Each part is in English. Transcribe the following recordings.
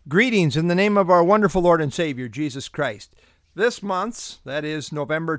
Greetings in the name of our wonderful Lord and Savior, Jesus Christ. This month's, that is November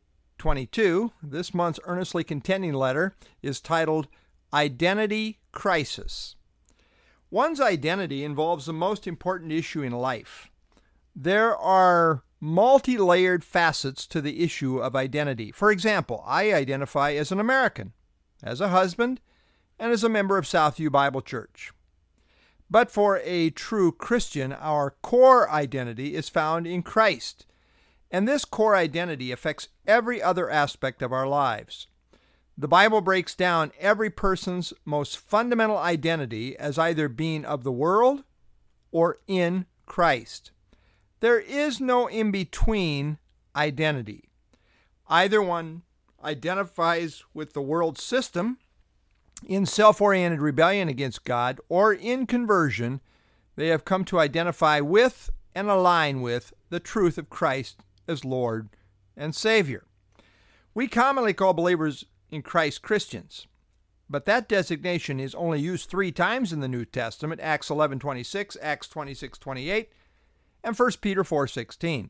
2022, this month's Earnestly Contending letter is titled Identity Crisis. One's identity involves the most important issue in life. There are multi-layered facets to the issue of identity. For example, I identify as an American, as a husband, and as a member of Southview Bible Church. But for a true Christian, our core identity is found in Christ, and this core identity affects every other aspect of our lives. The Bible breaks down every person's most fundamental identity as either being of the world or in Christ. There is no in-between identity. Either one identifies with the world system in self-oriented rebellion against God, or in conversion, they have come to identify with and align with the truth of Christ as Lord and Savior. We commonly call believers in Christ Christians, but that designation is only used 3 times in the New Testament: Acts 11:26, Acts 26:28, and 1 Peter 4:16.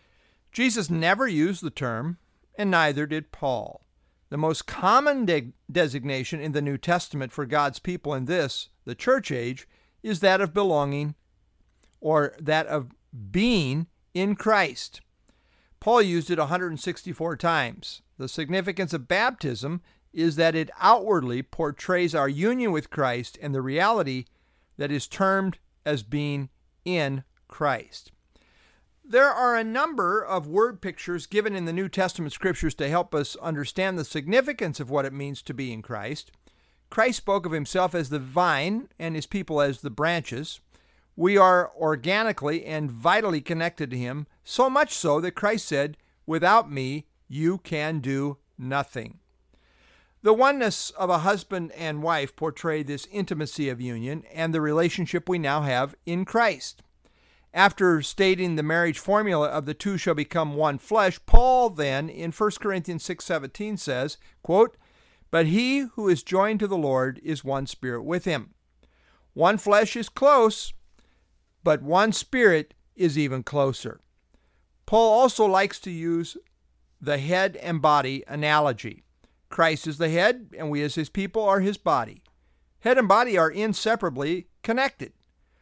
Jesus never used the term, and neither did Paul. The most common designation in the New Testament for God's people in this, the church age, is that of belonging or that of being in Christ. Paul used it 164 times. The significance of baptism is that it outwardly portrays our union with Christ and the reality that is termed as being in Christ. There are a number of word pictures given in the New Testament scriptures to help us understand the significance of what it means to be in Christ. Christ spoke of himself as the vine and his people as the branches. We are organically and vitally connected to him, so much so that Christ said, "Without me, you can do nothing." The oneness of a husband and wife portray this intimacy of union and the relationship we now have in Christ. After stating the marriage formula of the two shall become one flesh, Paul then in 1 Corinthians 6:17 says, quote, "But he who is joined to the Lord is one spirit with him." One flesh is close, but one spirit is even closer. Paul also likes to use the head and body analogy. Christ is the head, and we as his people are his body. Head and body are inseparably connected.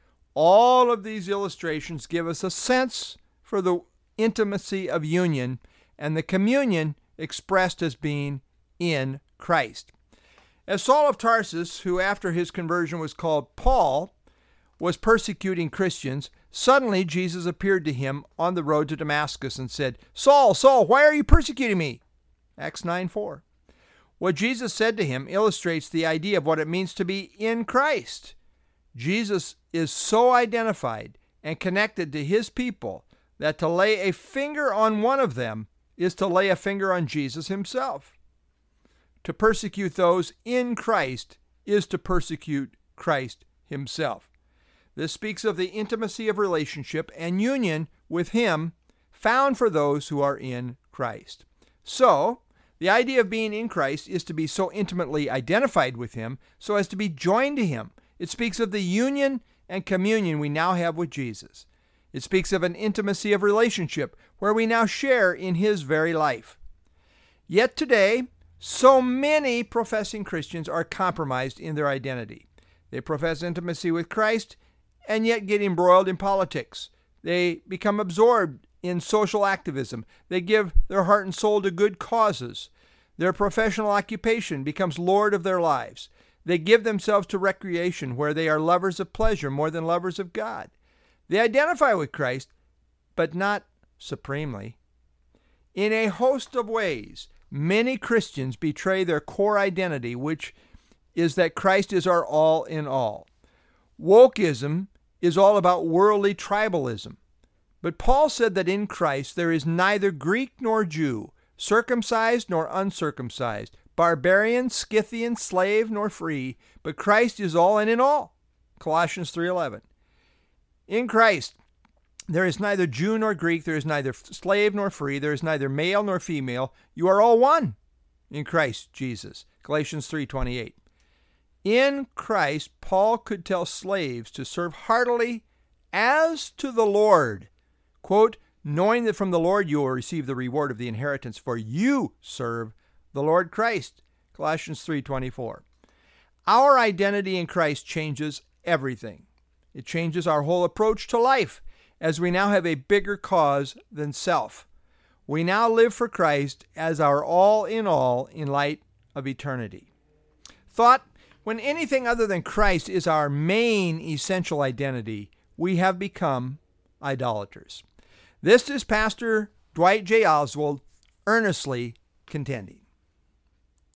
All of these illustrations give us a sense for the intimacy of union and the communion expressed as being in Christ. As Saul of Tarsus, who after his conversion was called Paul, was persecuting Christians, suddenly Jesus appeared to him on the road to Damascus and said, "Saul, Saul, why are you persecuting me?" Acts 9:4. What Jesus said to him illustrates the idea of what it means to be in Christ. Jesus is so identified and connected to his people that to lay a finger on one of them is to lay a finger on Jesus himself. To persecute those in Christ is to persecute Christ himself. This speaks of the intimacy of relationship and union with him found for those who are in Christ. So, the idea of being in Christ is to be so intimately identified with him so as to be joined to him. It speaks of the union and communion we now have with Jesus. It speaks of an intimacy of relationship where we now share in his very life. Yet today, so many professing Christians are compromised in their identity. They profess intimacy with Christ and yet get embroiled in politics. They become absorbed in social activism. They give their heart and soul to good causes. Their professional occupation becomes Lord of their lives. They give themselves to recreation where they are lovers of pleasure more than lovers of God. They identify with Christ, but not supremely. In a host of ways, many Christians betray their core identity, which is that Christ is our all in all. Wokeism is all about worldly tribalism. But Paul said that in Christ there is neither Greek nor Jew, circumcised nor uncircumcised, barbarian, Scythian, slave, nor free, but Christ is all and in all. Colossians 3:11. In Christ, there is neither Jew nor Greek, there is neither slave nor free, there is neither male nor female. You are all one in Christ Jesus. Galatians 3:28. In Christ, Paul could tell slaves to serve heartily as to the Lord, quote, knowing that from the Lord you will receive the reward of the inheritance, for you serve the Lord Christ. Colossians 3:24. Our identity in Christ changes everything. It changes our whole approach to life, as we now have a bigger cause than self. We now live for Christ as our all in light of eternity. Thought, when anything other than Christ is our main essential identity, we have become idolaters. This is Pastor Dwight J. Oswald, earnestly contending.